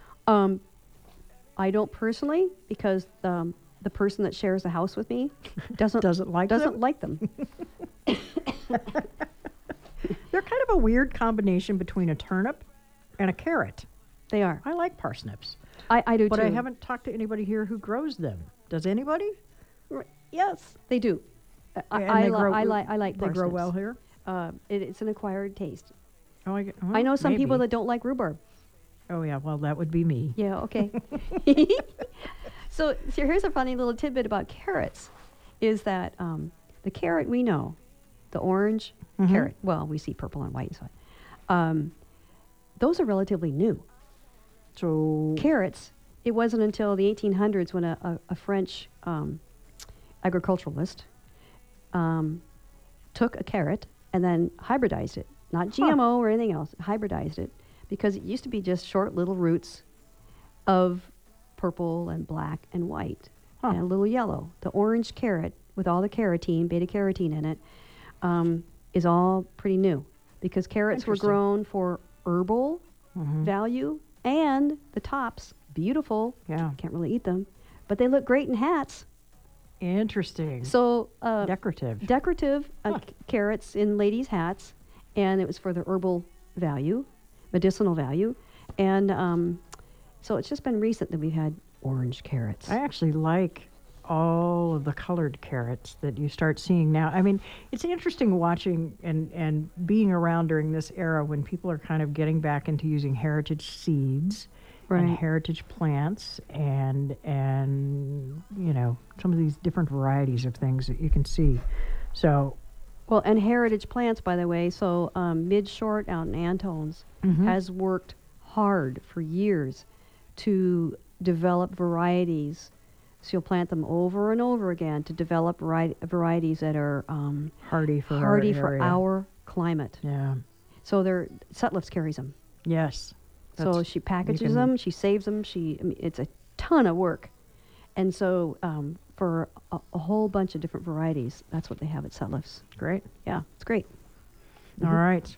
I don't personally, because the person that shares the house with me doesn't like them. They're kind of a weird combination between a turnip and a carrot. They are. I like parsnips. I do but too. I haven't talked to anybody here who grows them. Does anybody? Yes, they do. I like They grow parsnips. well here? It's an acquired taste. I know some people maybe. that don't like rhubarb. Oh, yeah, well, that would be me. Yeah, okay. So here's a funny little tidbit about carrots, is that the carrot we know, the orange carrot, well, we see purple and white inside, those are relatively new. So Carrots, it wasn't until the 1800s when a French agriculturalist took a carrot and then hybridized it. Not GMO or anything else, hybridized it, because it used to be just short little roots of purple and black and white and a little yellow. The orange carrot with all the carotene, beta carotene in it, is all pretty new, because carrots were grown for herbal value, and the tops, beautiful. Yeah. Can't really eat them, but they look great in hats. Interesting. So Decorative. Carrots in ladies' hats, and it was for the herbal value, medicinal value, and so it's just been recent that we've had orange carrots. I actually like all of the colored carrots that you start seeing now. I mean, it's interesting watching and being around during this era when people are kind of getting back into using heritage seeds and heritage plants and you know, some of these different varieties of things that you can see. So, well, and heritage plants, by the way, so Mid-Short out in Antones has worked hard for years to develop varieties. So you'll plant them over and over again to develop varieties that are hardy for our climate. Yeah. So Sutliff's carries them. Yes. So she packages them, she saves them. It's a ton of work, and so for a whole bunch of different varieties, that's what they have at Sutliff's. Great. Yeah, it's great. All right.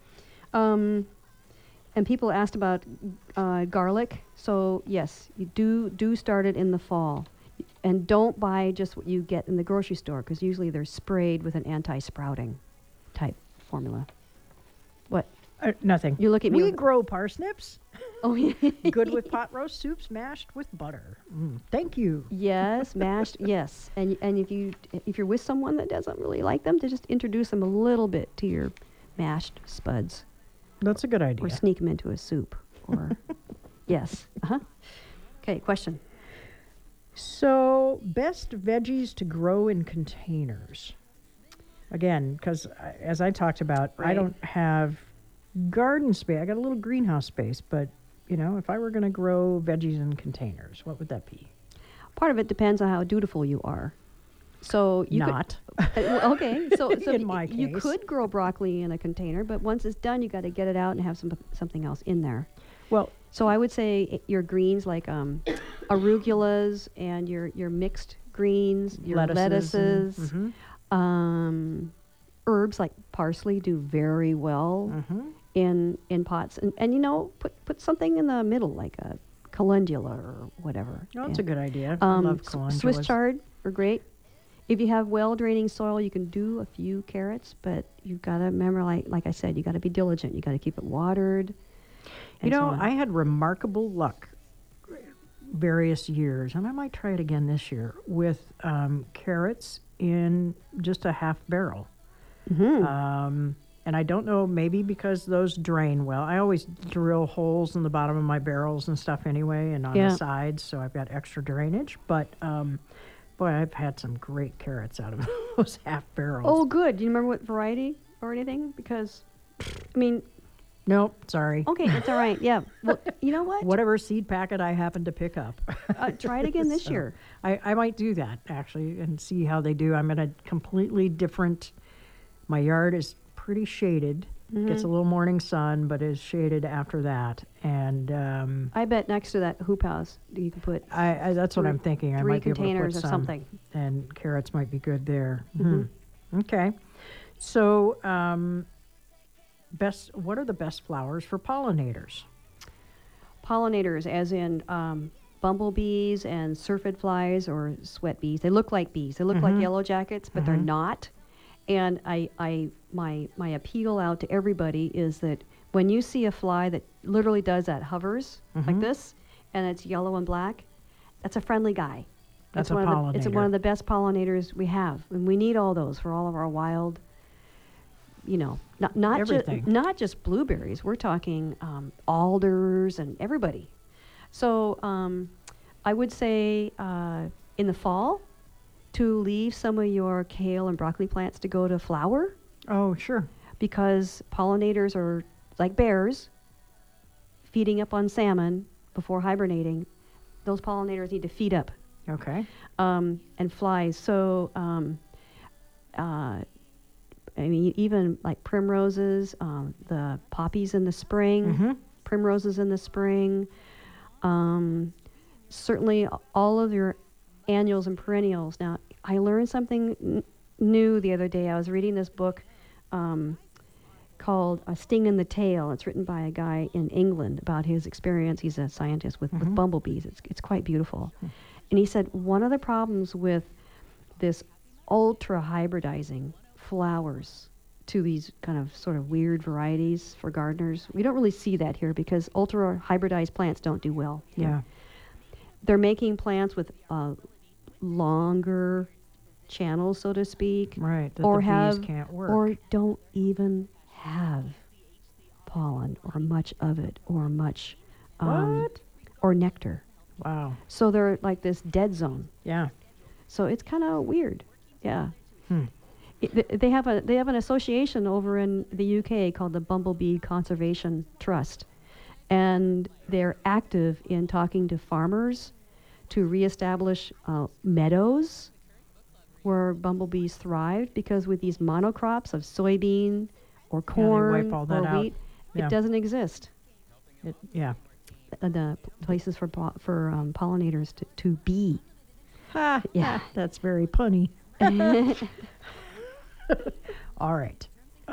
And people asked about garlic. So yes, you do start it in the fall, and don't buy just what you get in the grocery store, because usually they're sprayed with an anti-sprouting type formula. What? Nothing. You look at me We with- grow parsnips. Oh, yeah. Good with pot roast soups mashed with butter. Thank you. Yes, mashed. Yes, and if you're with someone that doesn't really like them, to just introduce them a little bit to your mashed spuds, That's a good idea. or sneak them into a soup, or yes. Okay, question. So, best veggies to grow in containers. Again, because as I talked about, I Right. don't have garden space. I got a little greenhouse space, but if I were going to grow veggies in containers, what would that be? Part of it depends on how dutiful you are. So you Not. well, okay, so In my you case. could grow broccoli in a container, but once it's done, you got to get it out and have something else in there. Well, So I would say your greens like arugulas and your mixed greens, your lettuces, Mhm. herbs like parsley do very well Mhm. in pots, and put something in the middle like a calendula or whatever. Oh, that's a good idea. I Um, love Swiss calendulas. chard are great. If you have well draining soil, you can do a few carrots, but you've got to remember, like I said, you got to be diligent. You got to keep it watered. and so on. I had remarkable luck various years, and I might try it again this year, with carrots in just a half barrel. And I don't know, maybe because those drain well. I always drill holes in the bottom of my barrels and stuff anyway, and on Yeah. the sides, so I've got extra drainage. But boy, I've had some great carrots out of those half barrels. Oh, good. Do you remember what variety or anything? Because, I mean, Nope, sorry. okay, it's all right. Yeah. Well, you know what? Whatever seed packet I happen to pick up. Try it again this So, year. I might do that, actually, and see how they do. I'm in a completely different, my yard is pretty shaded. Gets a little morning sun, but is shaded after that. And I bet next to that hoop house, you can put I that's what I'm thinking. I 3 might be able to containers put of some, something. and carrots might be good there. Okay. So, what are the best flowers for pollinators? Pollinators, as in bumblebees and syrphid flies or sweat bees. They look like bees. They look like yellow jackets, but they're not. And my appeal out to everybody is that when you see a fly that literally does that, hovers like this, and it's yellow and black, that's a friendly guy. That's a It's one pollinator. of the best pollinators we have, and we need all those for all of our wild. Everything. Not just blueberries. We're talking alders and everybody. So I would say in the fall to leave some of your kale and broccoli plants to go to flower, Oh, sure. because pollinators are like bears feeding up on salmon before hibernating. Those pollinators need to feed up, Okay. and flies. So I mean, even like primroses, the poppies in the spring, primroses in the spring, certainly all of your annuals and perennials. Now, I learned something new the other day. I was reading this book called A Sting in the Tail. It's written by a guy in England about his experience. He's a scientist with bumblebees. It's quite beautiful. And he said one of the problems with this ultra hybridizing flowers to these kind of sort of weird varieties for gardeners, we don't really see that here because ultra hybridized plants don't do well here. Yeah. They're making plants with longer channels, so to speak, Right. That or the have bees can't work. or don't even have pollen or much of it or much What? or nectar. Wow. So they're like this dead zone. Yeah. So it's kind of weird. Yeah. Hmm. They have an association over in the UK called the Bumblebee Conservation Trust, and they're active in talking to farmers to reestablish meadows where bumblebees thrive, because with these monocrops of soybean or corn wipe all that or out. wheat, Yeah. it doesn't exist. Yeah. The places for pollinators to be. Ha, Yeah. that's very punny. All right.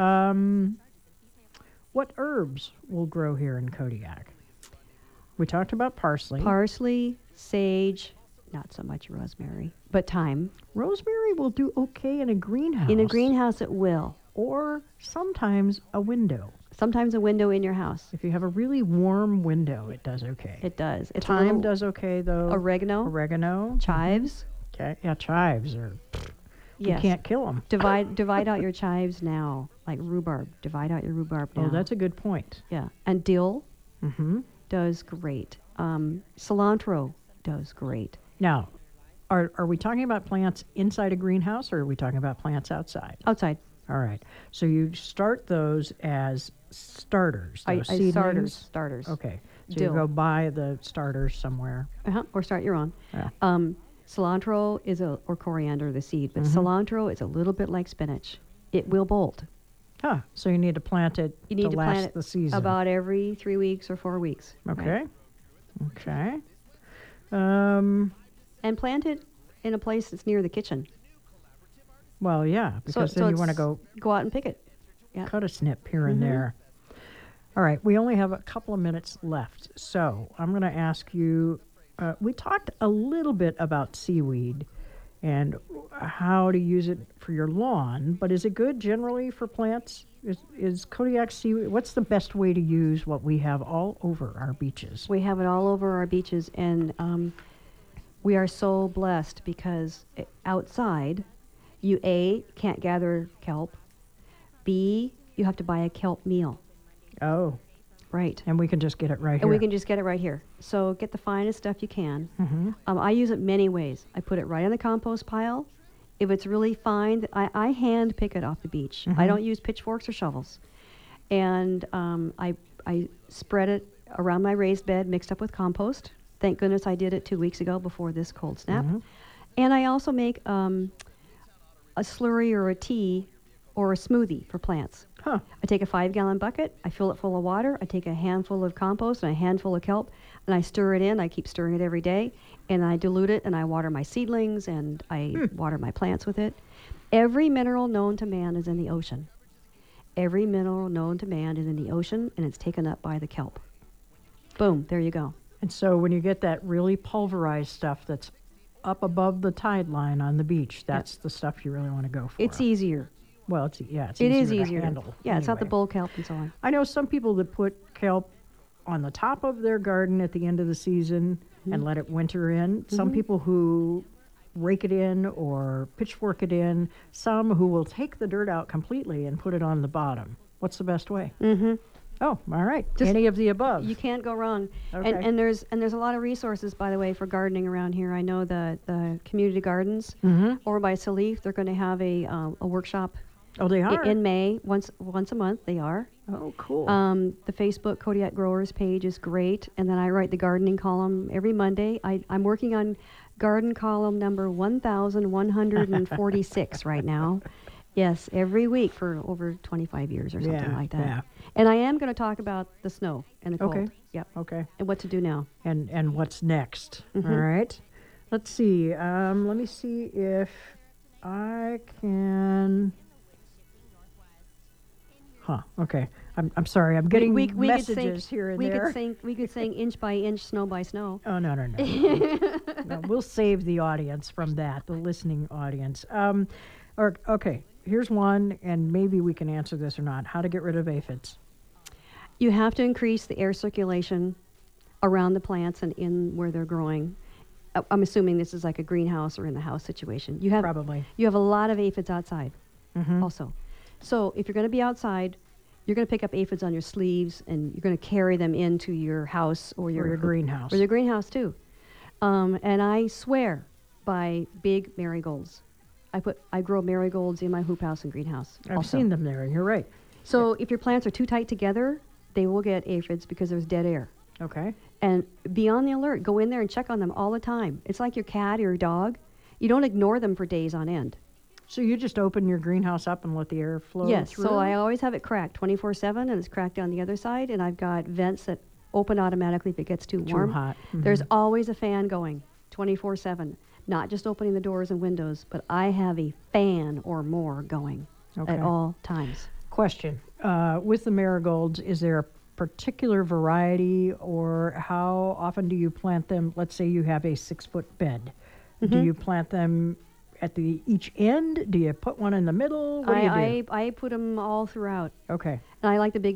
What herbs will grow here in Kodiak? We talked about parsley. Parsley, sage, not so much rosemary, but thyme. Rosemary will do okay in a greenhouse. In a greenhouse, it will. Or sometimes a window. Sometimes a window in your house. If you have a really warm window, it does okay. It does. It's a Thyme little does okay, though. oregano. Chives. Okay. Yeah, chives are... Yes. You can't kill them. Divide out your chives now, like rhubarb. Divide out your rhubarb now. Oh, that's a good point. Yeah. And dill Mm-hmm. does great. Cilantro does great. Now, are we talking about plants inside a greenhouse, or are we talking about plants outside? Outside. All right. So you start those as starters. Those seedlings? Starters. Okay. So Dill. you go buy the starters somewhere. Or start your own. Yeah. Cilantro or coriander, the seed, but Mm-hmm. cilantro is a little bit like spinach. It will bolt. Huh. So you need to plant it You need to last plant it the season. about every 3 weeks or 4 weeks. Okay. right? Okay. And plant it in a place that's near the kitchen. Well, yeah, because then you want to go go out and pick it. Yeah. cut a snip here and there. All right, we only have a couple of minutes left, so I'm going to ask you. We talked a little bit about seaweed and how to use it for your lawn, but is it good generally for plants? Is Kodiak seaweed? What's the best way to use what we have all over our beaches? We have it all over our beaches, and we are so blessed because outside, you can't gather kelp. B, you have to buy a kelp meal. Oh, Right. and we can just get it right And here. we can just get it right here. So get the finest stuff you can. Mm-hmm. I use it many ways. I put it right in the compost pile. If it's really fine, I hand pick it off the beach. Mm-hmm. I don't use pitchforks or shovels. And I spread it around my raised bed mixed up with compost. Thank goodness I did it 2 weeks ago before this cold snap. Mm-hmm. And I also make a slurry or a tea or a smoothie for plants. Huh. I take a 5-gallon bucket, I fill it full of water, I take a handful of compost and a handful of kelp, and I stir it in. I keep stirring it every day, and I dilute it, and I water my seedlings, and I water my plants with it. Every mineral known to man is in the ocean. Every mineral known to man is in the ocean, and it's taken up by the kelp. Boom, there you go. And so when you get that really pulverized stuff that's up above the tide line on the beach, that's the stuff you really want to go for. It's easier. Well, it's easier Easier. to handle. Yeah, it's not the anyway. bull kelp and so on. I know some people that put kelp on the top of their garden at the end of the season and let it winter in. Some people who rake it in or pitchfork it in. Some who will take the dirt out completely and put it on the bottom. What's the best way? Mm-hmm. Oh, all right. Just- Any of the above. You can't go wrong. Okay. And there's a lot of resources, by the way, for gardening around here. I know the community gardens over by Salif, they're going to have a workshop Oh, they are? in May once a month. They are. Oh, cool. The Facebook Kodiak Growers page is great, and then I write the gardening column every Monday. I'm working on garden column number 1146 right now. Yes, every week for over 25 years or something like that. Yeah. And I am going to talk about the snow and the cold. Okay. Yep. Okay. And what to do now. And what's next? All right. Let's see. Let me see if I can. Huh. Okay. I'm sorry. I'm getting we could messages sing, here and we there. we could sing inch by inch, snow by snow. Oh no. No, we'll save the audience from that, the listening audience. Okay. Here's one, and maybe we can answer this or not. How to get rid of aphids? You have to increase the air circulation around the plants and in where they're growing. I'm assuming this is like a greenhouse or in the house situation. You have Probably. You have a lot of aphids outside Mm-hmm. also. So if you're going to be outside, you're going to pick up aphids on your sleeves, and you're going to carry them into your house or your greenhouse. Or your greenhouse too. And I swear by big marigolds. I grow marigolds in my hoop house and greenhouse. I've also. seen them there. You're right. So if your plants are too tight together, they will get aphids because there's dead air. Okay. And be on the alert. Go in there and check on them all the time. It's like your cat or your dog. You don't ignore them for days on end. So you just open your greenhouse up and let the air flow Yes, through? so I always have it cracked 24/7, and it's cracked on the other side, and I've got vents that open automatically if it gets too warm. Too hot. There's always a fan going 24/7, not just opening the doors and windows, but I have a fan or more going Okay. at all times. Question. With the marigolds, is there a particular variety, or how often do you plant them? Let's say you have a 6-foot bed. Do you plant them at each end? Do you put one in the middle? What do you do? I put them all throughout. Okay. And I like the big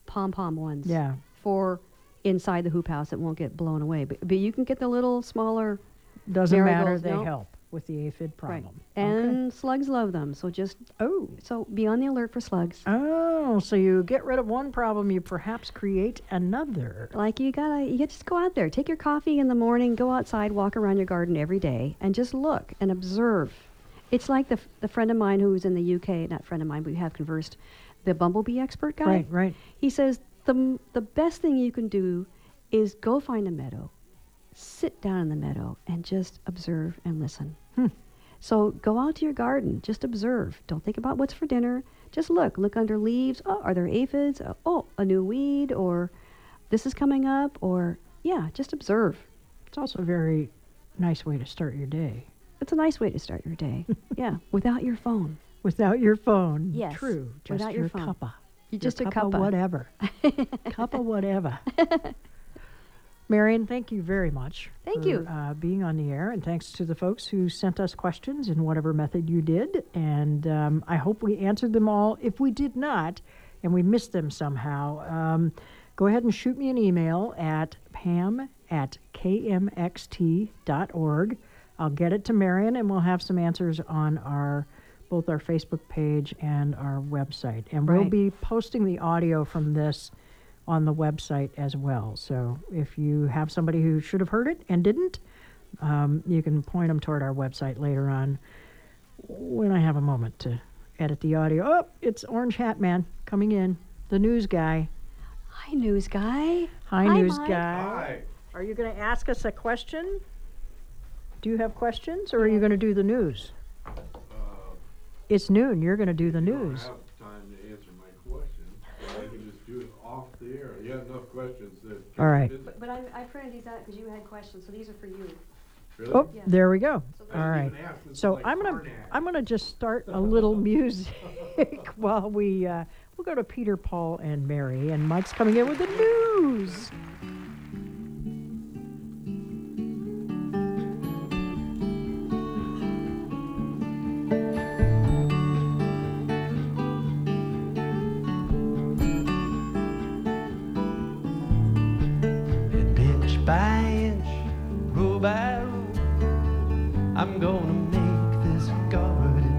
pom-pom ones. Yeah. For inside the hoop house that won't get blown away. But you can get the little smaller Doesn't matter. marigolds, They no. help with the aphid problem. Right. And slugs love them. So so be on the alert for slugs. Oh, so you get rid of one problem, you perhaps create another. Like you just go out there, take your coffee in the morning, go outside, walk around your garden every day, and just look and observe. It's like the friend of mine who was in the UK, not friend of mine, but we have conversed, the bumblebee expert guy. Right. He says the best thing you can do is go find a meadow, sit down in the meadow, and just observe and listen. So go out to your garden, just observe. Don't think about what's for dinner. Just look under leaves. Oh, are there aphids? Oh, a new weed, or this is coming up, or just observe. It's also a very nice way to start your day. It's a nice way to start your day. Without your phone. Without your phone. Yes. True. Just without your phone. cuppa. You're just a Your cuppa. whatever. Cuppa whatever. Marion, thank you very much. Thank for, you. Being on the air, and thanks to the folks who sent us questions in whatever method you did. And I hope we answered them all. If we did not, and we missed them somehow, go ahead and shoot me an email at pam@kmxt.org. I'll get it to Marion, and we'll have some answers on both our Facebook page and our website. And we'll Right. be posting the audio from this on the website as well. So if you have somebody who should have heard it and didn't, you can point them toward our website later on when I have a moment to edit the audio. Oh, it's Orange Hat Man coming in, the news guy. Hi, news guy. Hi, news Mike. guy. Hi. Are you going to ask us a question? Do you have questions, or are you going to do the news? It's noon. You're going to do the I news. don't have time to answer my questions, so I can just do it off the air. You have enough questions that. All right. But I printed these out because you had questions, so these are for you. Really? Oh, Yeah. there we go. So I All didn't right. even ask. This is So like I'm Karnak. gonna just start a little music while we'll go to Peter, Paul, and Mary, and Mike's coming in with the news. And inch by inch, row by row, I'm gonna make this garden